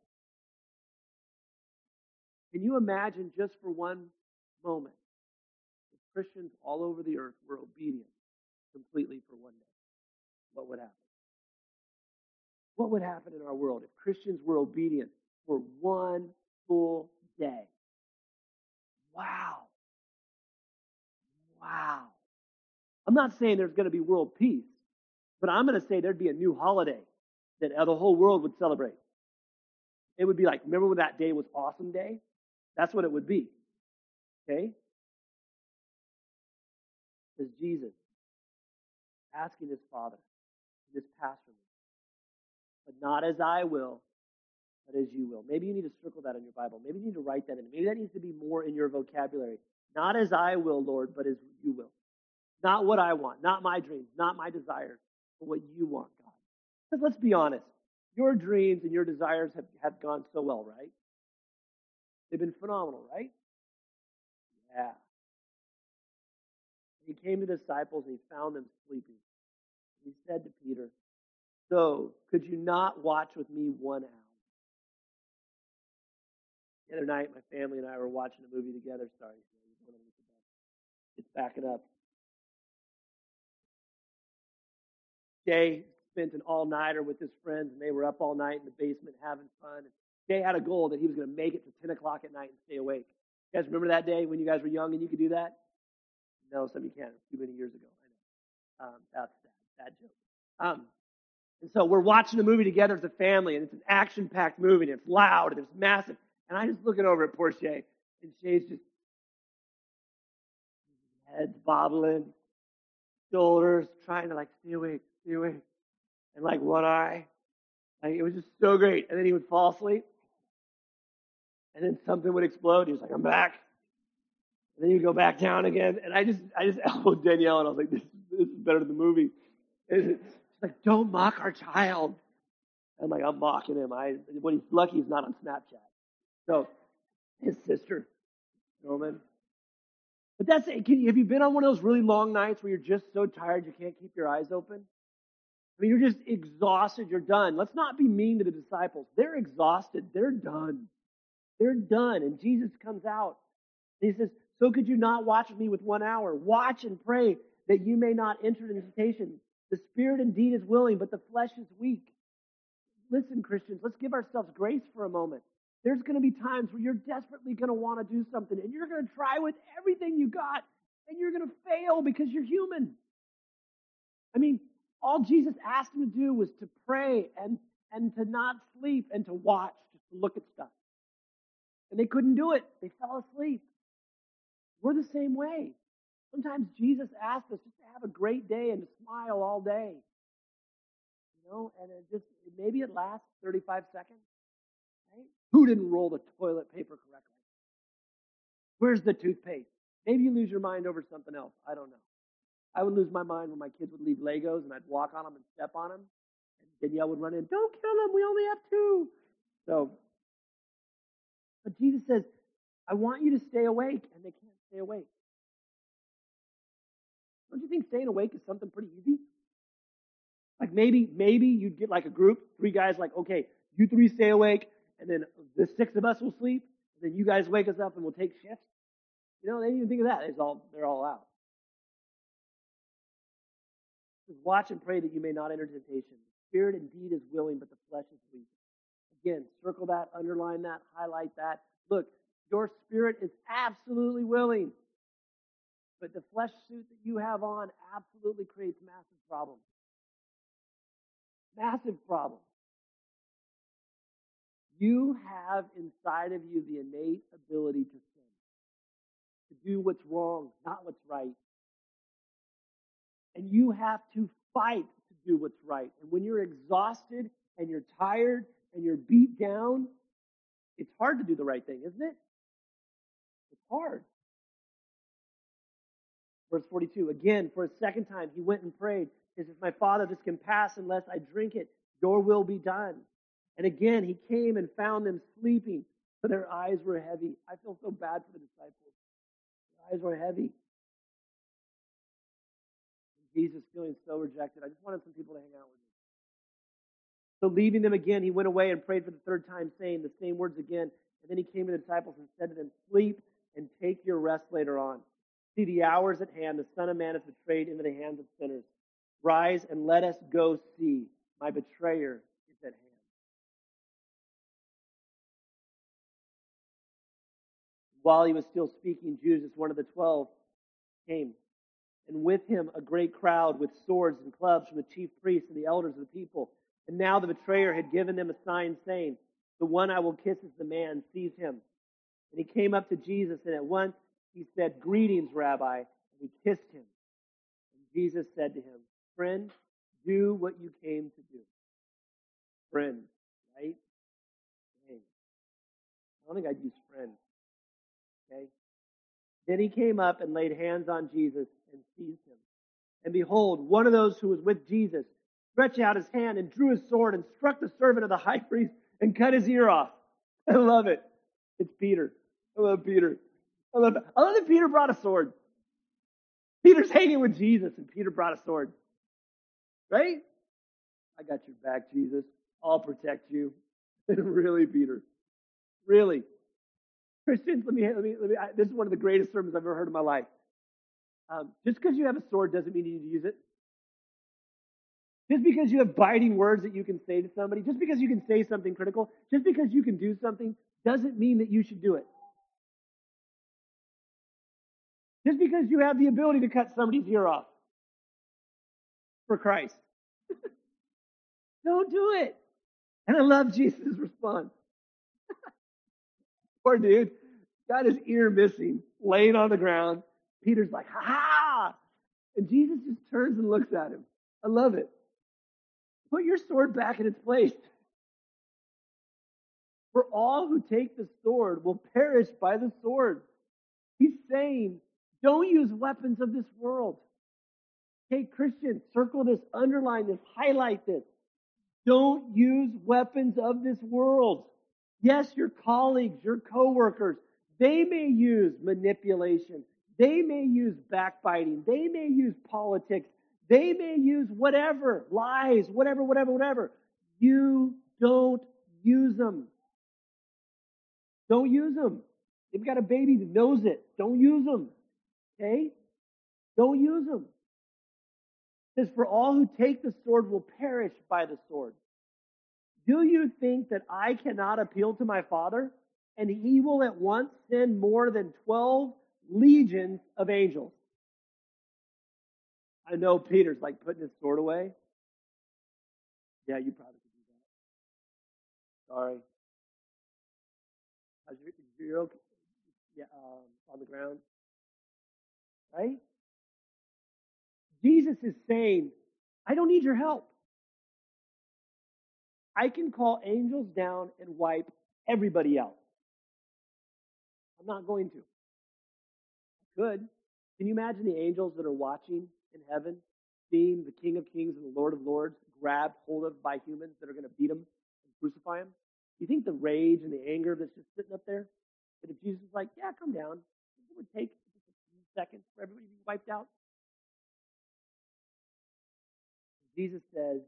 Can you imagine just for one moment if Christians all over the earth were obedient completely for one day? What would happen? What would happen in our world if Christians were obedient for one full day? Wow. Wow. I'm not saying there's going to be world peace, but I'm going to say there'd be a new holiday that the whole world would celebrate. It would be like, remember when that day was Awesome Day? That's what it would be. Okay? Says Jesus asking his Father, this pass from me. But not as I will, but as you will. Maybe you need to circle that in your Bible. Maybe you need to write that in. Maybe that needs to be more in your vocabulary. Not as I will, Lord, but as you will. Not what I want, not my dreams, not my desires, but what you want, God. Because let's be honest, your dreams and your desires have gone so well, right? They've been phenomenal, right? Yeah. He came to the disciples and he found them sleeping. He said to Peter, so could you not watch with me 1 hour? The other night, my family and I were watching a movie together. Sorry. It's backing up. Jay spent an all-nighter with his friends, and they were up all night in the basement having fun. And Jay had a goal that he was going to make it to 10 o'clock at night and stay awake. You guys remember that day when you guys were young and you could do that? No, some of you can't. Too many years ago. I know. That's bad joke. And so we're watching a movie together as a family, and it's an action-packed movie, and it's loud, and it's massive. And I'm just looking over at poor Shay, and Shay's just head's bobbling, shoulders, trying to like stay awake, and like one eye. Like it was just so great. And then he would fall asleep, and then something would explode. He was like, "I'm back." And then he'd go back down again, and I just elbowed Danielle, and I was like, "This is better than the movie." And she's like, "Don't mock our child." I'm like, "I'm mocking him." When he's lucky, he's not on Snapchat. So his sister, Roman. But that's it. Have you been on one of those really long nights where you're just so tired you can't keep your eyes open? I mean, you're just exhausted. You're done. Let's not be mean to the disciples. They're exhausted. They're done. They're done. And Jesus comes out. And he says, "So could you not watch with me with 1 hour? Watch and pray that you may not enter into temptation. The spirit indeed is willing, but the flesh is weak." Listen, Christians, let's give ourselves grace for a moment. There's going to be times where you're desperately going to want to do something, and you're going to try with everything you got, and you're going to fail because you're human. I mean, all Jesus asked them to do was to pray and to not sleep and to watch, just to look at stuff. And they couldn't do it. They fell asleep. We're the same way. Sometimes Jesus asked us just to have a great day and to smile all day. You know, and maybe it lasts 35 seconds. Right? Who didn't roll the toilet paper correctly? Where's the toothpaste? Maybe you lose your mind over something else. I don't know. I would lose my mind when my kids would leave Legos and I'd walk on them and step on them. And Danielle would run in, "Don't kill them. We only have 2. So, but Jesus says, "I want you to stay awake," and they can't stay awake. Don't you think staying awake is something pretty easy? Like maybe you'd get like a group, 3 guys, like, "Okay, you 3 stay awake, and then the 6 of us will sleep, and then you guys wake us up and we'll take shifts." You know, they didn't even think of that. They're all out. Just watch and pray that you may not enter temptation. The spirit indeed is willing, but the flesh is weak. Again, circle that, underline that, highlight that. Look, your spirit is absolutely willing, but the flesh suit that you have on absolutely creates massive problems. Massive problems. You have inside of you the innate ability to sin, to do what's wrong, not what's right. And you have to fight to do what's right. And when you're exhausted and you're tired and you're beat down, it's hard to do the right thing, isn't it? It's hard. Verse 42, again, for a second time, he went and prayed. He says, "My Father, this can pass unless I drink it. Your will be done." And again, he came and found them sleeping, for their eyes were heavy. I feel so bad for the disciples. Their eyes were heavy. And Jesus, feeling so rejected, I just wanted some people to hang out with me. So leaving them again, he went away and prayed for the 3rd time, saying the same words again. And then he came to the disciples and said to them, "Sleep and take your rest later on. See, the hour is at hand. The Son of Man is betrayed into the hands of sinners. Rise and let us go see. My betrayer is at hand." While he was still speaking, Judas, one of the 12, came, and with him a great crowd with swords and clubs from the chief priests and the elders of the people. And now the betrayer had given them a sign, saying, "The one I will kiss is the man. Seize him." And he came up to Jesus, and at once he said, "Greetings, Rabbi." And he kissed him. And Jesus said to him, "Friend, do what you came to do." Friend, right? Dang. I don't think I'd use friend. Okay? Then he came up and laid hands on Jesus and seized him. And behold, one of those who was with Jesus stretched out his hand and drew his sword and struck the servant of the high priest and cut his ear off. I love it. It's Peter. I love Peter. I love that Peter brought a sword. Peter's hanging with Jesus, and Peter brought a sword. Right? "I got your back, Jesus. I'll protect you." Really, Peter? Really? Christians, let me. This is one of the greatest sermons I've ever heard in my life. Just because you have a sword doesn't mean you need to use it. Just because you have biting words that you can say to somebody, just because you can say something critical, just because you can do something, doesn't mean that you should do it. Just because you have the ability to cut somebody's ear off for Christ. Don't do it. And I love Jesus' response. Poor dude, got his ear missing, laying on the ground. Peter's like, ha ha! And Jesus just turns and looks at him. I love it. Put your sword back in its place. For all who take the sword will perish by the sword. He's saying, don't use weapons of this world. Hey, Christian, circle this, underline this, highlight this. Don't use weapons of this world. Yes, your colleagues, your coworkers, they may use manipulation. They may use backbiting. They may use politics. They may use whatever, lies, whatever. You don't use them. Don't use them. They've got a baby that knows it. Don't use them. Okay? Don't use them. It says, for all who take the sword will perish by the sword. Do you think that I cannot appeal to my Father, and he will at once send more than 12 legions of angels? I know Peter's like putting his sword away. Yeah, you probably could do that. Sorry. You're okay? Yeah, on the ground. Right? Jesus is saying, I don't need your help. I can call angels down and wipe everybody else. I'm not going to. I could. Can you imagine the angels that are watching in heaven, seeing the King of Kings and the Lord of Lords grabbed hold of by humans that are going to beat him and crucify him? Do you think the rage and the anger that's just sitting up there, that if Jesus was like, yeah, come down, it would take just a few seconds for everybody to be wiped out? Jesus says,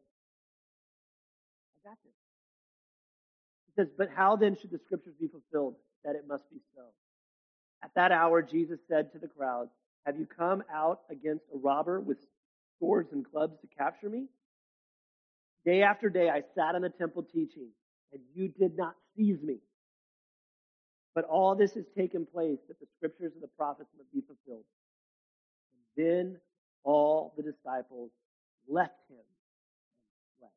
I got this. He says, but how then should the scriptures be fulfilled, that it must be so? At that hour, Jesus said to the crowd, have you come out against a robber with swords and clubs to capture me? Day after day I sat in the temple teaching, and you did not seize me. But all this has taken place that the scriptures and the prophets must be fulfilled. And then all the disciples left him and fled.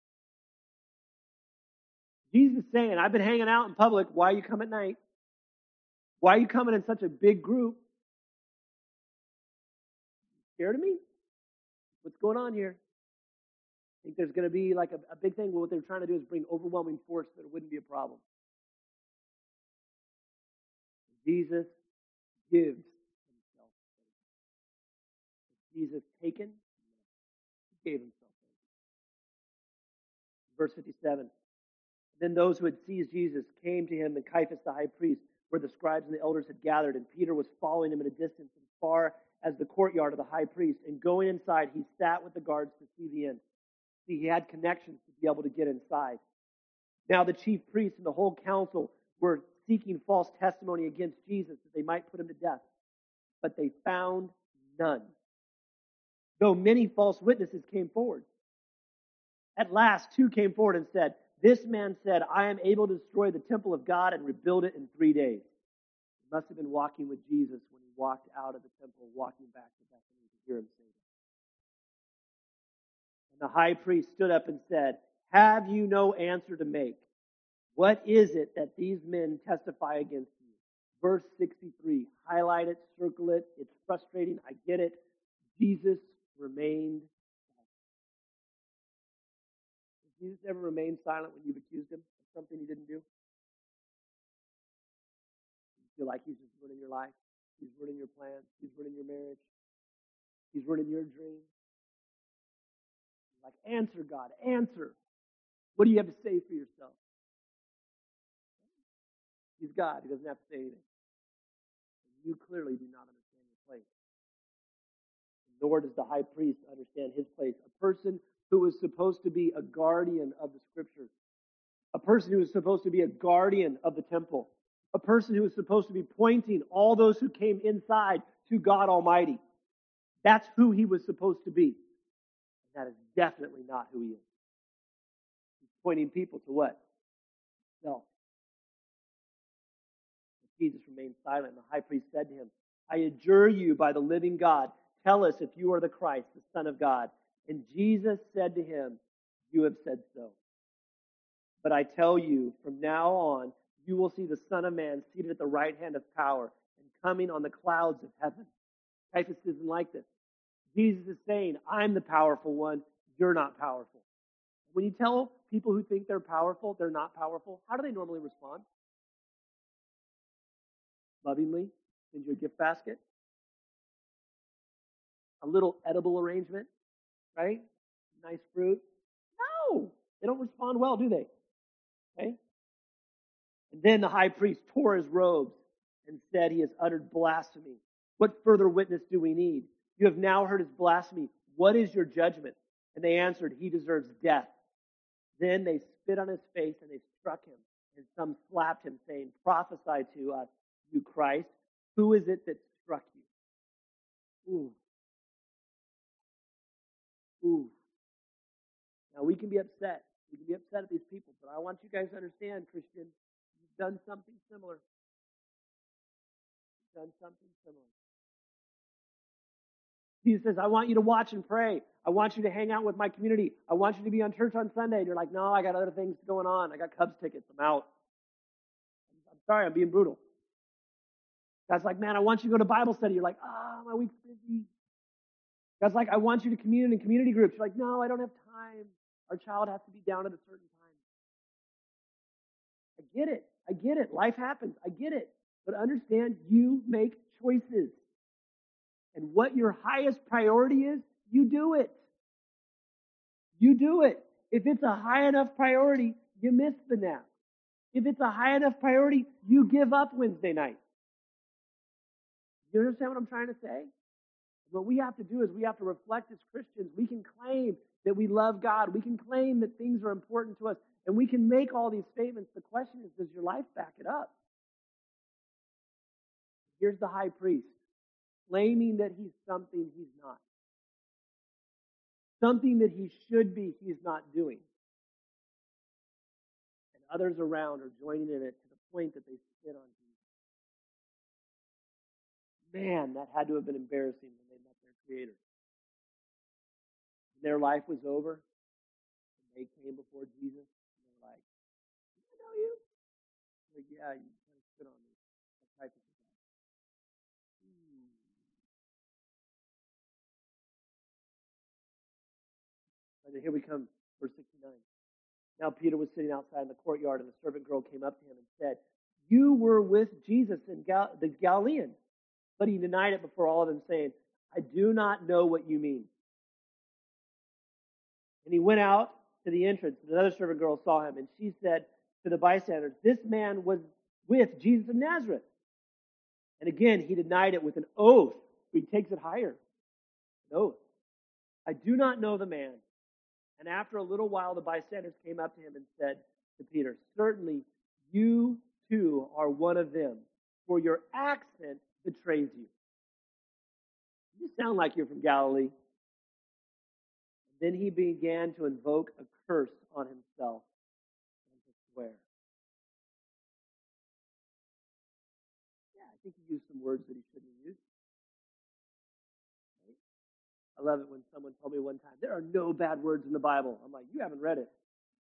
Jesus is saying, I've been hanging out in public. Why you come at night? Why are you coming in such a big group? Scared of me? What's going on here? I think there's going to be like a big thing. What they're trying to do is bring overwhelming force that it wouldn't be a problem. Jesus gives himself. Jesus taken, he gave himself. Verse 57. Then those who had seized Jesus came to him, and Caiaphas the high priest, where the scribes and the elders had gathered, and Peter was following him at a distance as far as the courtyard of the high priest. And going inside, he sat with the guards to see the end. See, he had connections to be able to get inside. Now the chief priests and the whole council were seeking false testimony against Jesus that they might put him to death. But they found none, though many false witnesses came forward. At last, two came forward and said, this man said, I am able to destroy the temple of God and rebuild it in 3 days. He must have been walking with Jesus when he walked out of the temple, walking back to Bethany to hear him say that. And the high priest stood up and said, have you no answer to make? What is it that these men testify against you? Verse 63, highlight it, circle it. It's frustrating. I get it. Jesus remained silent. Has Jesus ever remained silent when you've accused him of something he didn't do? You feel like he's just running your life. He's running your plans. He's running your marriage. He's running your dreams. Like, answer, God, answer. What do you have to say for yourself? He's God. He doesn't have to say anything. And you clearly do not understand your place. Nor does the high priest understand his place. A person who was supposed to be a guardian of the scriptures. A person who was supposed to be a guardian of the temple. A person who was supposed to be pointing all those who came inside to God Almighty. That's who he was supposed to be. And that is definitely not who he is. He's pointing people to what? Self. Jesus remained silent, and the high priest said to him, I adjure you by the living God, tell us if you are the Christ, the Son of God. And Jesus said to him, you have said so. But I tell you, from now on, you will see the Son of Man seated at the right hand of power and coming on the clouds of heaven. Caiaphas isn't like this. Jesus is saying, I'm the powerful one, you're not powerful. When you tell people who think they're powerful, they're not powerful, how do they normally respond? Lovingly, send you a gift basket, a little edible arrangement, right? Nice fruit. No, they don't respond well, do they? Okay? And then the high priest tore his robes and said, he has uttered blasphemy. What further witness do we need? You have now heard his blasphemy. What is your judgment? And they answered, he deserves death. Then they spit on his face and they struck him. And some slapped him, saying, prophesy to us, you Christ. Who is it that struck you? Ooh. Now we can be upset. We can be upset at these people, but I want you guys to understand, Christian, you've done something similar. You've done something similar. Jesus says, I want you to watch and pray. I want you to hang out with my community. I want you to be on church on Sunday. And you're like, no, I got other things going on. I got Cubs tickets. I'm out. I'm sorry, I'm being brutal. God's like, man, I want you to go to Bible study. You're like, my week's busy. God's like, I want you to commune in community groups. You're like, no, I don't have time. Our child has to be down at a certain time. I get it. I get it. Life happens. I get it. But understand, you make choices. And what your highest priority is, you do it. You do it. If it's a high enough priority, you miss the nap. If it's a high enough priority, you give up Wednesday night. You understand what I'm trying to say? What we have to do is we have to reflect as Christians. We can claim that we love God. We can claim that things are important to us. And we can make all these statements. The question is, does your life back it up? Here's the high priest claiming that he's something he's not. Something that he should be, he's not doing. And others around are joining in it to the point that they spit on Jesus. Man, that had to have been embarrassing when they met their Creator. When their life was over, and they came before Jesus, and they're like, "Do I know you?" Like, yeah, you kind of spit on me. That type of thing. And here we come, verse 69. Now Peter was sitting outside in the courtyard, and the servant girl came up to him and said, "You were with Jesus in the Galilean." But he denied it before all of them, saying, "I do not know what you mean." And he went out to the entrance, and another servant girl saw him, and she said to the bystanders, "This man was with Jesus of Nazareth." And again, he denied it with an oath. He takes it higher. An oath. "I do not know the man." And after a little while, the bystanders came up to him and said to Peter, "Certainly you too are one of them, for your accent betrays you." You sound like you're from Galilee. Then he began to invoke a curse on himself and to swear. Yeah, I think he used some words that he shouldn't have used. Right? I love it when someone told me one time, "There are no bad words in the Bible." I'm like, you haven't read it.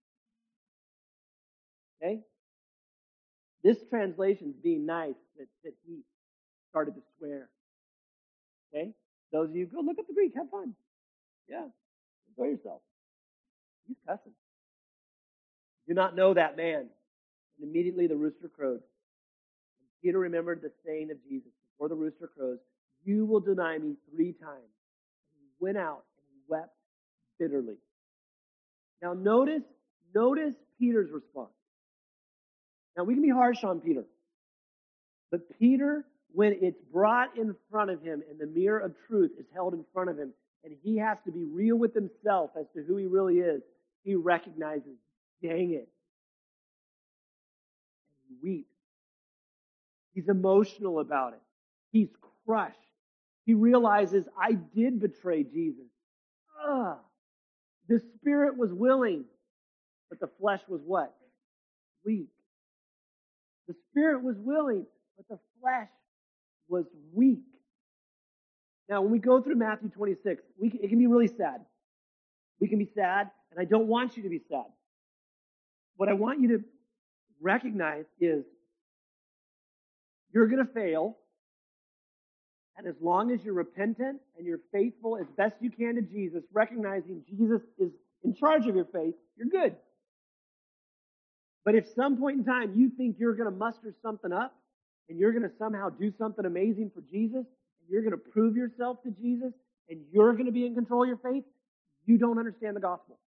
Okay? This translation's being nice that he started to swear. Okay? Those of you, go look up the Greek, have fun. Yeah. Enjoy yourself. He's cussing. "Do not know that man." And immediately the rooster crowed. And Peter remembered the saying of Jesus before the rooster crows, "You will deny me 3 times." And he went out and he wept bitterly. Now notice Peter's response. Now we can be harsh on Peter. But Peter, when it's brought in front of him and the mirror of truth is held in front of him, and he has to be real with himself as to who he really is, he recognizes, dang it. And he weeps. He's emotional about it. He's crushed. He realizes, I did betray Jesus. The spirit was willing, but the flesh was what? Weak. The spirit was willing, but the flesh was weak. Now, when we go through Matthew 26, it can be really sad. We can be sad, and I don't want you to be sad. What I want you to recognize is you're going to fail, and as long as you're repentant and you're faithful as best you can to Jesus, recognizing Jesus is in charge of your faith, you're good. But if some point in time you think you're going to muster something up and you're going to somehow do something amazing for Jesus, and you're going to prove yourself to Jesus, and you're going to be in control of your faith, you don't understand the gospel.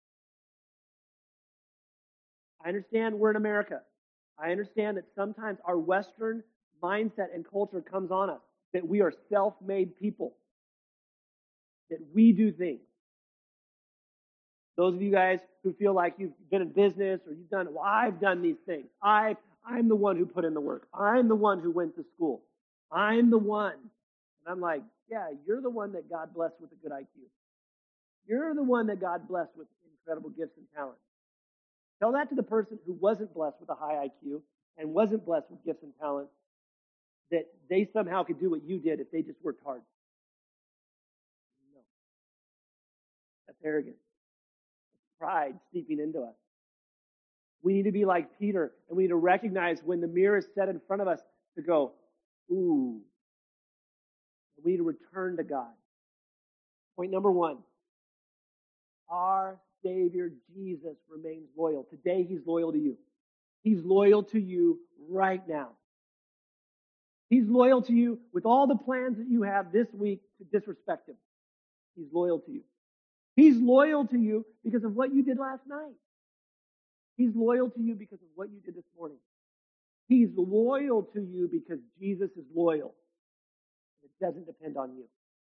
I understand we're in America. I understand that sometimes our Western mindset and culture comes on us, that we are self-made people, that we do things. Those of you guys who feel like you've been in business or you've done, well, I've done these things. I'm the one who put in the work. I'm the one who went to school. I'm the one. And I'm like, yeah, you're the one that God blessed with a good IQ. You're the one that God blessed with incredible gifts and talents. Tell that to the person who wasn't blessed with a high IQ and wasn't blessed with gifts and talents, that they somehow could do what you did if they just worked hard. No. That's arrogance. That's pride seeping into us. We need to be like Peter, and we need to recognize when the mirror is set in front of us to go, ooh. We need to return to God. Point number 1. Our Savior Jesus remains loyal. Today, He's loyal to you. He's loyal to you right now. He's loyal to you with all the plans that you have this week to disrespect Him. He's loyal to you. He's loyal to you because of what you did last night. He's loyal to you because of what you did this morning. He's loyal to you because Jesus is loyal. It doesn't depend on you.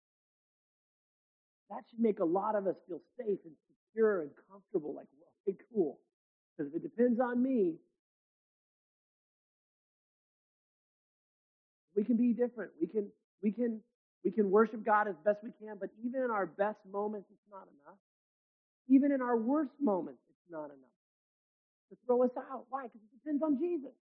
That should make a lot of us feel safe and secure and comfortable, like, well, okay, cool. Because if it depends on me, we can be different. We can worship God as best we can, but even in our best moments, it's not enough. Even in our worst moments, it's not enough to throw us out. Why? Because it depends on Jesus.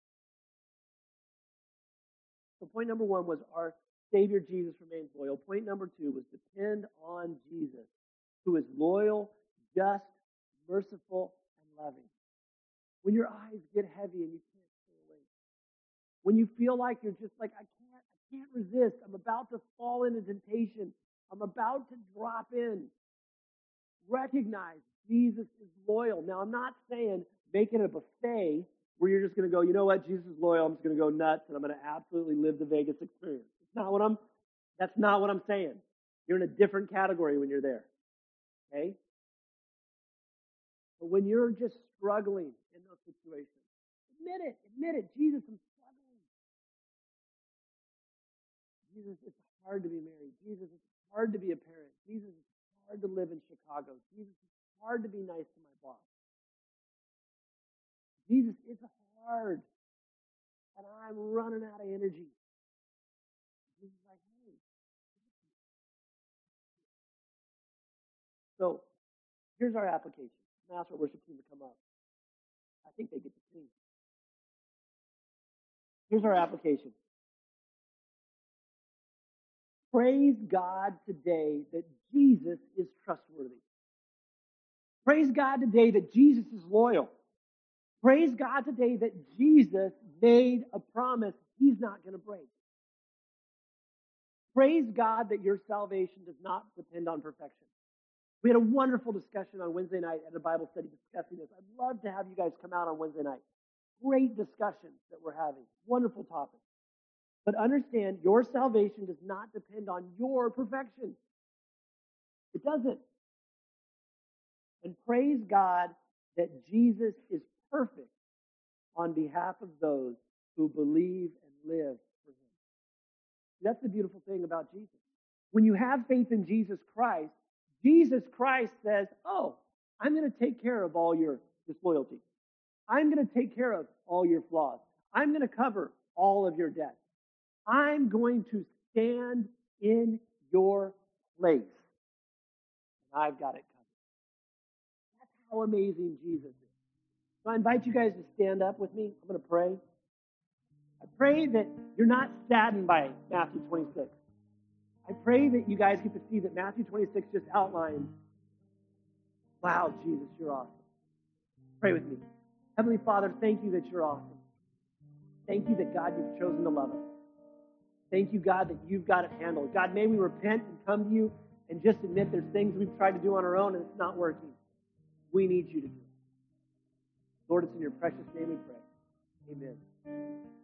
So point number 1 was our Savior Jesus remains loyal. Point number 2 was depend on Jesus, who is loyal, just, merciful, and loving. When your eyes get heavy and you can't stay awake, when you feel like you're just like, I can't resist. I'm about to fall into temptation. I'm about to drop in. Recognize Jesus is loyal. Now, I'm not saying make it a buffet where you're just going to go, you know what, Jesus is loyal. I'm just going to go nuts and I'm going to absolutely live the Vegas experience. That's not what I'm saying. You're in a different category when you're there. Okay? But when you're just struggling in those situations, admit it. Jesus, I'm struggling. Jesus, it's hard to be married. Jesus, it's hard to be a parent. Jesus, it's hard to live in Chicago. Jesus, it's hard to be nice to my boss. Jesus, it's hard. And I'm running out of energy. Jesus is like, hey. So, here's our application. I'm going to ask our worship team to come up. I think they get to sing. Here's our application. Praise God today that Jesus is trustworthy. Praise God today that Jesus is loyal. Praise God today that Jesus made a promise He's not going to break. Praise God that your salvation does not depend on perfection. We had a wonderful discussion on Wednesday night at a Bible study discussing this. I'd love to have you guys come out on Wednesday night. Great discussions that we're having. Wonderful topic. But understand, your salvation does not depend on your perfection. It doesn't. And praise God that Jesus is perfect on behalf of those who believe and live for Him. That's the beautiful thing about Jesus. When you have faith in Jesus Christ says, oh, I'm going to take care of all your disloyalty. I'm going to take care of all your flaws. I'm going to cover all of your debts. I'm going to stand in your place. And I've got it covered. That's how amazing Jesus is. So I invite you guys to stand up with me. I'm going to pray. I pray that you're not saddened by Matthew 26. I pray that you guys get to see that Matthew 26 just outlines, wow, Jesus, you're awesome. Pray with me. Heavenly Father, thank you that you're awesome. Thank you that, God, you've chosen to love us. Thank you, God, that you've got it handled. God, may we repent and come to you and just admit there's things we've tried to do on our own and it's not working. We need you to do it. Lord, it's in your precious name we pray. Amen.